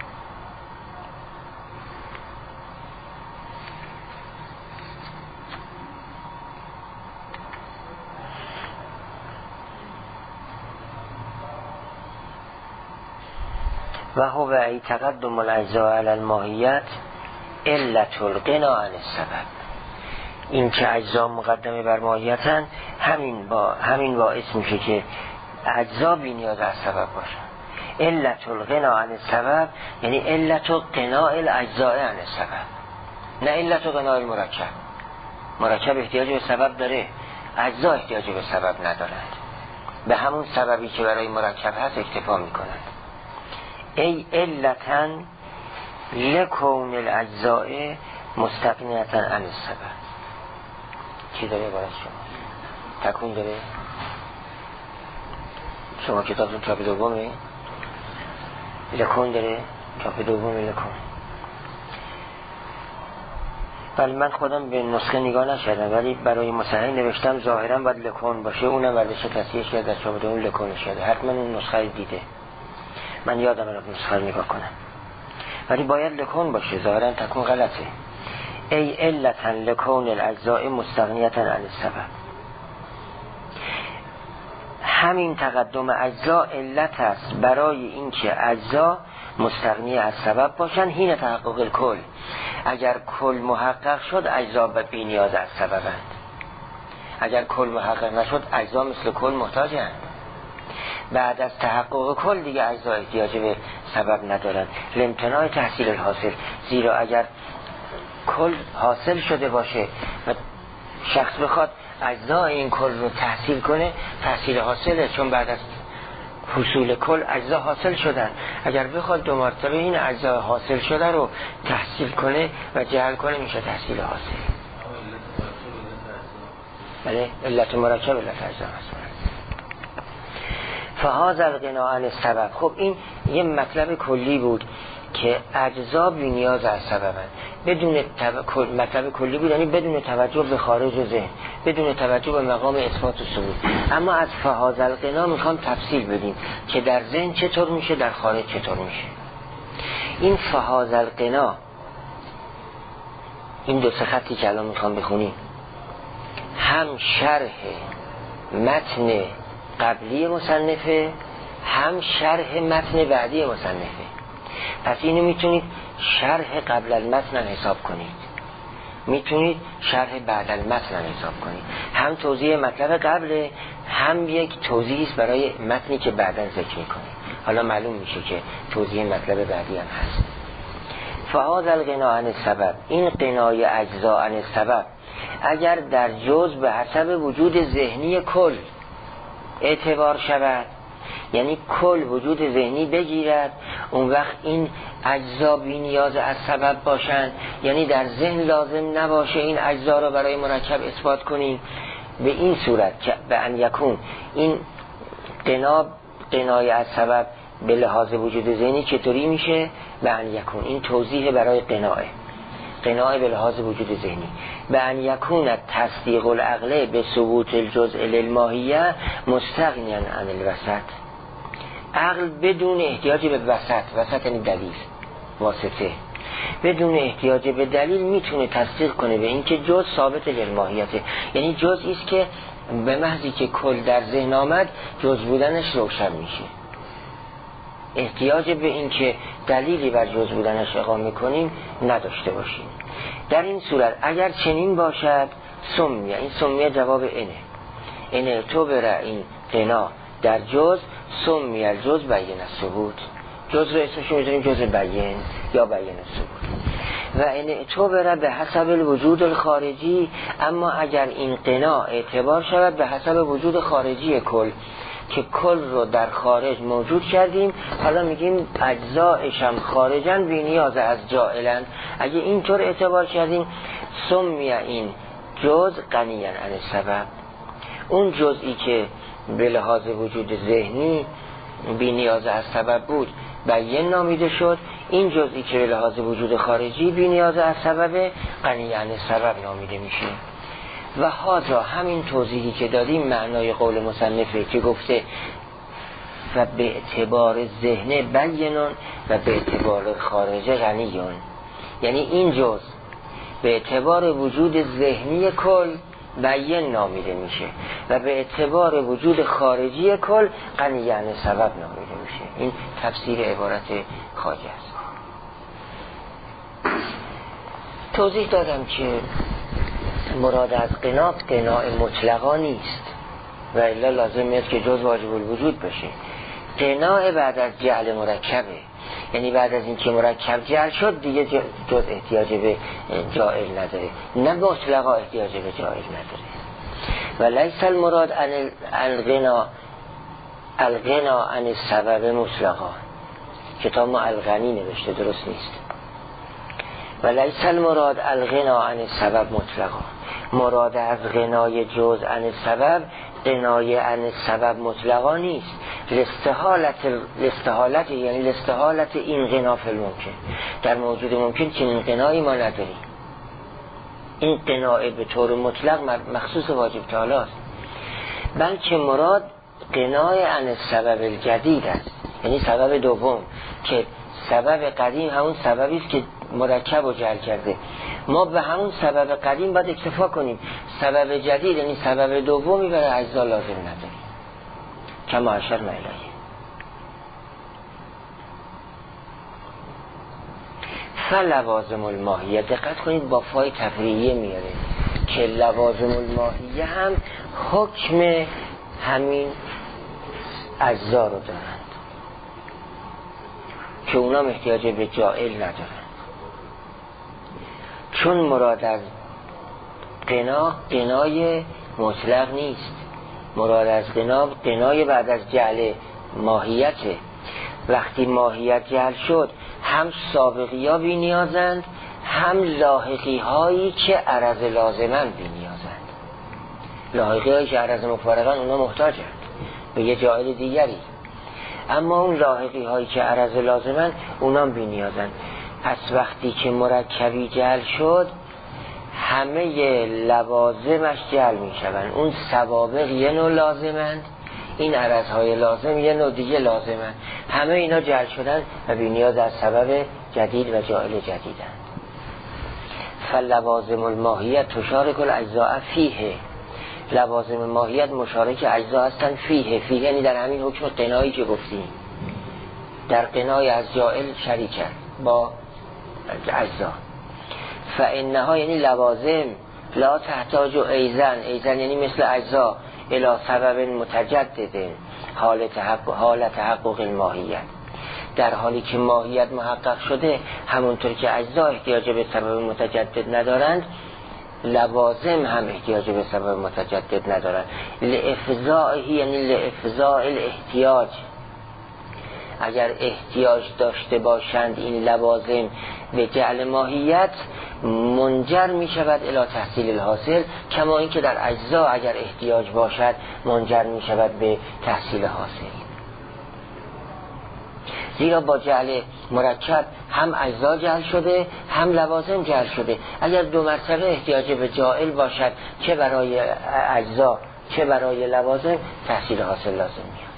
و هو ای تقدم الاجزاء علی الماهیت علت الغنا عن السبب. این که اجزا مقدمه بر ماهیتن همین باعث میشه که اجزا بی نیاز از سبب باشن. علت الغنا عن السبب یعنی علت غناء الاجزاء عن السبب، نه علت غناء المرکب. مرکب احتیاج به سبب داره، اجزا احتیاج به سبب ندارند، به همون سببی که برای مرکب هست اکتفا میکنند. ای علتن لکون الاجزاء مستغنیتن عن السبب. چی داره برای شما؟ تکون داره؟ شما کتابتون چاپ دومه؟ لکون داره؟ چاپ دومه لکون. ولی من خودم به نسخه نگاه نشدم، ولی برای مصحح نوشتم ظاهرا باید لکون باشه، اونم وردش تصحیحش کرده در چاپ دوم لکون شده. حتما اون نسخه دیده، من یادم رو نسخه نگاه کنم، ولی باید لکون باشه، ظاهرا تکون غلطه. ای علتن لکون الاجزاء مستغنیتن عن السبب. همین تقدم اجزا علت است برای اینکه اجزا مستغنی از سبب باشن. حین تحقق الکل، اگر کل محقق شد اجزا بی نیاز از سببند، اگر کل محقق نشد اجزا مثل کل محتاجند. بعد از تحقق کل دیگه اجزا احتیاج به سبب ندارن، لامتناع تحصیل الحاصل. زیرا اگر کل حاصل شده باشه و شخص بخواد اجزای این کل رو تحصیل کنه، تحصیل حاصله، چون بعد از حصول کل اجزا حاصل شدن. اگر بخواد دو مرتبه این اجزا حاصل شده رو تحصیل کنه و جعل کنه میشه تحصیل حاصل. بله، علت مرکب علت اجزا هست. فهذا الغنا عن السبب. خب این یه مطلب کلی بود که اجزا بی نیاز از سببن. بدون مطلب کلی بود یعنی بدون توجه به خارج ذهن، بدون توجه به مقام اثبات و ثبوت. اما از فهذا الغنا میخوام تفصیل بدیم که در ذهن چطور میشه، در خارج چطور میشه. این فهذا الغنا، این دو سه خطی که الان میخوام بخونیم، هم شرح متن قبلی مصنفه هم شرح متن بعدی مصنفه. پس اینو میتونید شرح قبل المتن حساب کنید، میتونید شرح بعد المتن حساب کنید. هم توضیح مطلب قبل، هم یک توضیحی است برای متنی که بعداً ذکر میکنید. حالا معلوم میشه که توضیح مطلب بعدی هم هست. فهذا الغنا عن السبب، این غنای اجزا عن السبب اگر در جزء به حسب وجود ذهنی کل اعتبار شود، یعنی کل وجود ذهنی بگیرد، اون وقت این اجزا بی نیاز از سبب باشند، یعنی در ذهن لازم نباشه این اجزا رو برای مرکب اثبات کنیم. به این صورت که به ان یکون این غنای از سبب به لحاظ وجود ذهنی چطوری میشه؟ به ان یکون، این توضیح برای غنای به لحاظ وجود ذهنی. به ان یکون تصدیق العقل به ثبوت الجزء للماهیه مستغنیا عن الوسط، عقل بدون احتیاج به وسط یعنی دلیل، واسطه، بدون احتیاج به دلیل میتونه تصدیق کنه به اینکه جزء ثابت للماهیته، یعنی جزئی است که به محضی که کل در ذهن آمد جزء بودنش روشن میشه. احتیاج به اینکه دلیلی بر جزء بودنش اقامه کنیم نداشته باشیم. در این صورت اگر چنین باشد سمیه، این سمیه جواب اینه تو بره این غنا در جزء سمیه الجزء بین الثبوت، جزء رو اسمش میذاریم جزء بین یا بین الثبوت. و این تو بره به حسب الوجود الخارجی، اما اگر این غنا اعتبار شود به حسب وجود خارجی کل، که کل رو در خارج موجود کردیم، حالا میگیم اجزایش هم خارجن بی نیاز از جائلن. اگه اینطور اعتبار کردیم سمیه این جزء غنیاً عن السبب، اون جزئی که به لحاظ وجود ذهنی بی نیاز از سبب بود بین نامیده شد، این جزئی که به لحاظ وجود خارجی بی نیاز از سبب غنیاً عن السبب نامیده میشه. و هذا همین توضیحی که دادیم معنای قول مصنفه که گفته و به اعتبار ذهن بینون و به اعتبار خارج غنیون، یعنی این جزء به اعتبار وجود ذهنی کل بین نامیده میشه و به اعتبار وجود خارجی کل غنی عن سبب نامیده میشه. این تفسیر عبارت خواجه است. توضیح دادم که مراد از قناع مطلقا نیست و الا لازم نیست که جز واجب الوجود باشه. قناع بعد از جعل مرکبه، یعنی بعد از اینکه مرکب جعل شد دیگه جز احتیاج به جائل نداره، نه مطلقا احتیاج به جائل نداره. و لیس المراد الغنا عن السبب مطلقا، کتاب ما الغنی نوشته درست نیست. و لیس المراد الغنا عن السبب مطلقا، مراد از غنای جز عن السبب غنای عن السبب مطلقا نیست، لاستحالت یعنی لاستحالت این غنا فی الممکن، در موجود ممکن چنین غنایی ما نداریم. این غنای به طور مطلق مخصوص واجب تعالی است، بلکه مراد غنای عن السبب الجدید است، یعنی سبب دوم، که سبب قدیم همون سببی است که مرکب و جعل کرده، ما به همون سبب قدیم باید اکتفا کنیم، سبب جدید یعنی سبب دومی برای اجزا لازم نداریم. کما اشرنا الیه. فلوازم الماهیه، دقت کنید با فای تفریعیه میاره که لوازم الماهیه هم حکم همین اجزا رو دارند که اونا احتیاج به جائل ندارند، چون مراد از غنای مطلق نیست، مراد از غنای بعد از جعل ماهیته. وقتی ماهیت جعل شد هم سابقی ها بی نیازند، هم لاحقی هایی که عرض لازمند بی نیازند. لاحقی هایی که عرض مفارقند اونا محتاجند به یه جائل دیگری، اما اون لاحقی هایی که عرض لازمند اونا بی نیازند. پس وقتی که مرکبی جعل شد همه لوازمش جعل می شوند، اون سوابق یه نوع لازمند، این عرضهای لازم یه نوع دیگه لازمند، همه اینا جعل شدن و بی نیاز از سبب جدید و جائل جدیدند. فلوازم الماهیه تشارک الاجزاء فیه، لوازم ماهیت مشارک اجزا هستن فیه یعنی در همین حکم قنایی که گفتیم، در قنای از جائل شریکن با اجزا. فانها یعنی لوازم لا تحتاج ایزن یعنی مثل اجزا الی سبب متجدد حال تحقق الماهیت، در حالی که ماهیت محقق شده همونطور که اجزا احتیاج به سبب متجدد ندارند، لوازم هم احتیاج به سبب متجدد ندارند. لافضائه یعنی لافضاء الاحتیاج، اگر احتیاج داشته باشند این لوازم به جعل ماهیت، منجر می شود الی تحصیل الحاصل، کما اینکه در اجزا اگر احتیاج باشد منجر می شود به تحصیل حاصل. زیرا با جعل مرکب هم اجزا جعل شده هم لوازم جعل شده. اگر دو مرتبه احتیاج به جاعل باشد، چه برای اجزا چه برای لوازم، تحصیل حاصل لازم میاد.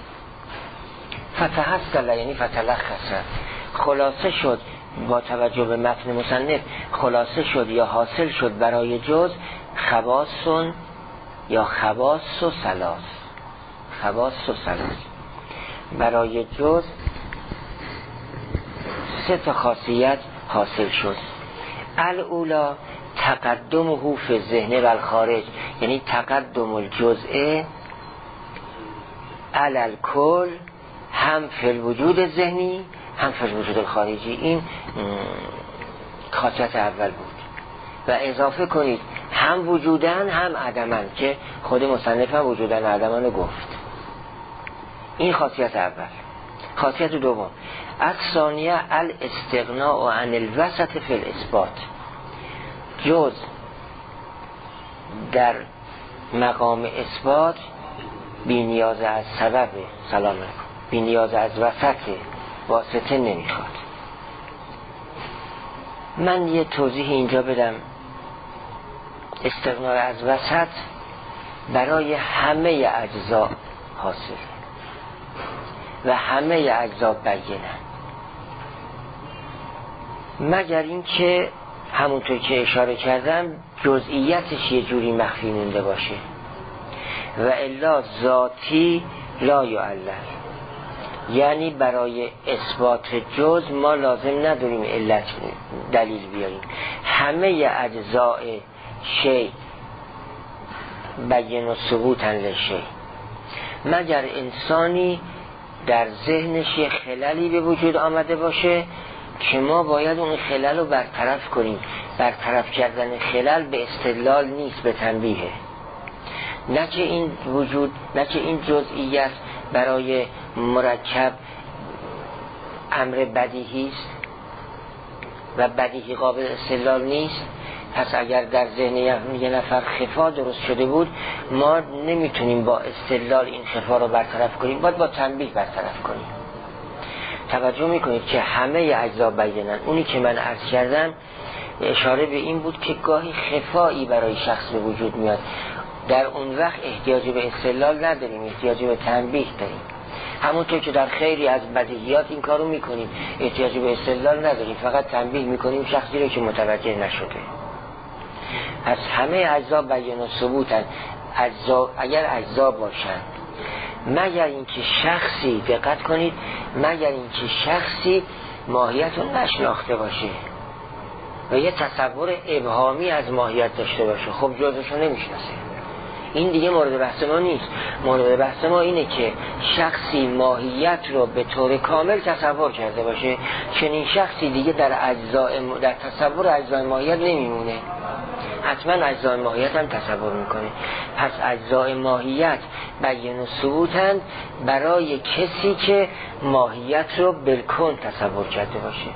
فتحصل یعنی فتلخص، خلاصه شد با توجه به متن مصنف، خلاصه شد یا حاصل شد برای جز خواص یا خواص و ثلاث. خواص و ثلاث برای جز سه تا خاصیت حاصل شد. الاولا تقدمه فی الذهن و الخارج، یعنی تقدم الجزء علی الکل، هم فی الوجود ذهنی هم فی الوجود الخارجی. این خاصیت اول بود. و اضافه کنید هم وجودن هم عدمن، که خود مصنف هم وجودن و عدمن رو گفت. این خاصیت اول. خاصیت دوم الثانیه الاستغناء عن الوسط فی الاثبات، جز در مقام اثبات بی نیاز از سبب سلامه، بی نیاز از واسطه نمیخواد. من یه توضیح اینجا بدم. استغناء از وسط برای همه اجزا حاصل و همه اجزا بیانن، مگر این که همونطور که اشاره کردم جزئیاتش یه جوری مخفی مونده باشه. و الا ذاتی لا یعلل، یعنی برای اثبات جز ما لازم نداریم علت دلیل بیاریم. همه اجزاء شیء بیان و ثبوتن لشیء، مگر انسانی در ذهنش یه خللی به وجود آمده باشه که ما باید اون خلل رو برطرف کنیم. برطرف کردن خلل به استدلال نیست، به تنبیه. نه که این وجود، نه که این جزئیات برای مرکب امر بدیهی است و بدیهی قابل استدلال نیست. پس اگر در ذهن یه نفر خفا درست شده بود، ما نمیتونیم با استدلال این خفا رو برطرف کنیم، باید با تنبیه برطرف کنیم. توجه میکنید که همه اجزا بیانن. اونی که من عرض کردم اشاره به این بود که گاهی خفایی برای شخص به وجود میاد، در اون وقت احتیاج به استدلال نداریم، احتیاج به تنبیه داریم. همونطور که در خیلی از بدیهیات این کارو میکنیم، احتیاج به استدلال نداریم، فقط تنبیه میکنیم شخصی رو که متوجه نشده. پس همه اجزا بیان و ثبوتن، اگر اجزا باشن، مگر اینکه شخصی، دقت کنید، مگر اینکه شخصی ماهیت رو نشناخته باشه و یه تصور ابهامی از ماهیت داشته باشه، خب جزش رو نمیشناسه. این دیگه مورد بحث ما نیست. مورد بحث ما اینه که شخصی ماهیت رو به طور کامل تصور کرده باشه. چنین شخصی دیگه در تصور اجزای ماهیت نمیمونه، حتما اجزای ماهیت هم تصور میکنه. پس اجزای ماهیت بیان و ثبوتن برای کسی که ماهیت رو بالکل تصور کرده باشه،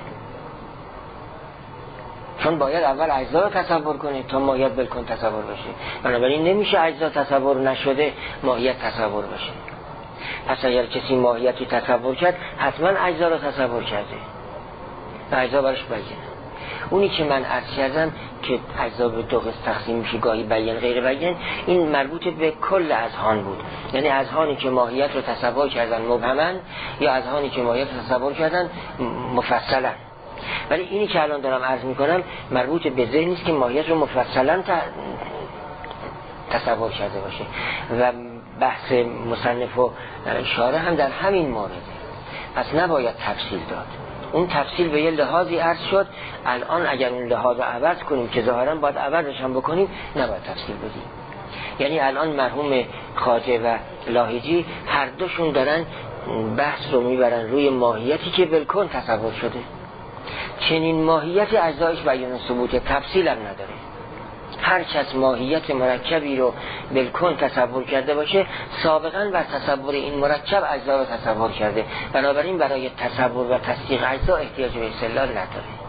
چون باید اول اجزا رو تصور کنه تا ماهیت بالکل تصور باشه. بنابراین نمیشه اجزا تصور نشده ماهیت تصور باشه. پس اگر کسی ماهیتی تصور کرد، حتما اجزا رو تصور کرده و اجزا برش بیانه. اونی که من عرض کردم که اجزا به دو قسم تقسیم میشه، گاهی بیان غیر بیان، این مربوط به کل اذهان بود. یعنی اذهانی که ماهیت رو تصور کردن مبهمن، یا اذهانی که ماهیت رو تصور کردن مفصلا. ولی اینی که الان دارم عرض میکنم مربوط به ذهنی است که ماهیت رو مفصلا تصور کرده باشه و بحث مصنف و شارح هم در همین مورده. پس نباید تفصیل داد. اون تفصیل به یه لحاظی عرض شد، الان اگر اون لحاظ رو عوض کنیم که ظاهرا باید عوضش هم بکنیم نباید تفصیل بدیم. یعنی الان مرحوم خواجه و لاهیجی هر دوشون دارن بحث رو میبرن روی ماهیتی که بالکل تصور شده. چنین ماهیت اجزایش بیان ثبوت، تفصیل هم نداره. هر کس ماهیت مرکبی رو بالکل تصور کرده باشه سابقا بر تصور این مرکب اجزا رو تصور کرده، بنابراین برای تصور و تصدیق اجزا احتیاج به استدلال نداره.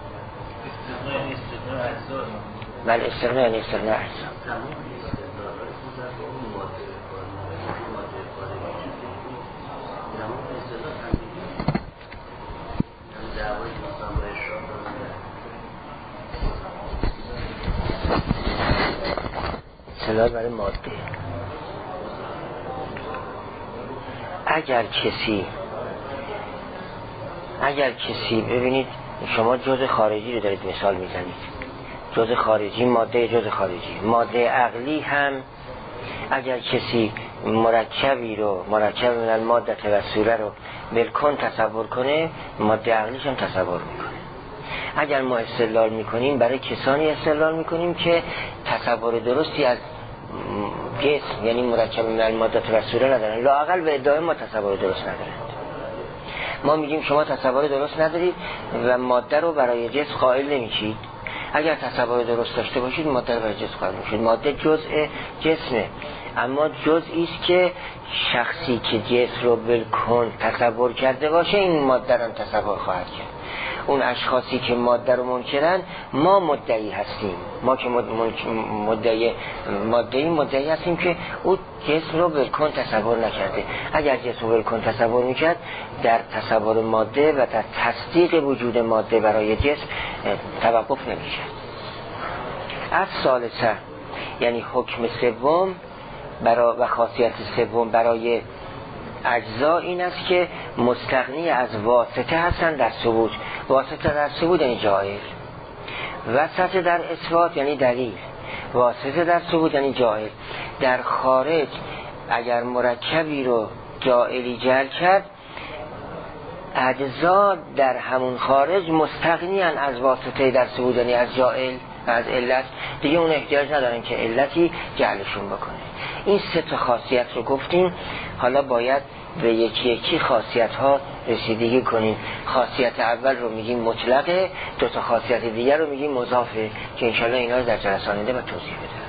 بله استقناع یعنی استقناع اجزا. استدلال برای ماده. اگر کسی ببینید شما جزء خارجی رو دارید مثال میزنید، جزء خارجی، ماده جزء خارجی، ماده عقلی هم اگر کسی مرکبی رو، مرکب من الماده و صوره رو بالکل تصور کنه، ماده عقلیش هم تصور میکنه. اگر ما استدلال میکنیم برای کسانی استدلال میکنیم که تصور درستی از جسم یعنی مرکب من الماده و صوره ندارن، لااقل به ادعای ما تصور درست ندارن. ما میگیم شما تصور درست ندارید و ماده رو برای جسم قائل نمیشید. اگر تصور درست داشته باشید ماده رو برای جسم قائل میشید. ماده جزء جسمه، اما جزئی است که شخصی که جسم رو بالکل تصور کرده باشه این ماده رو تصور خواهد کرد. اون اشخاصی که ماده رو منکرن ما مدعی هستیم، ما که مدعی هستیم که او جسم رو بالکل تصور نکرده. اگر جسم رو بالکل تصور میکرد در تصور ماده و در تصدیق وجود ماده برای جسم توقف نمیکرد. از ثالثه یعنی حکم سوم و خاصیت سوم برای اجزا این است که مستغنی از واسطه هستند در ثبوت. واسطه در ثبوت یعنی جائز، واسطه در اثبات یعنی دلیل، واسطه در ثبوت یعنی جائز. در خارج اگر مرکبی رو جائلی جعل کرد، اجزا در همون خارج مستغنی از واسطه در ثبوت یعنی از جائل و از علت، دیگه اون احتیاج ندارن که علتی جعلشون بکنه. این سه تا خاصیت رو گفتیم، حالا باید به یکی یکی خاصیت ها رسیدگی کنیم. خاصیت اول رو میگیم مطلقه، دو تا خاصیت دیگر رو میگیم مضافه که انشالله اینا رو در جلسه آینده توضیح بده.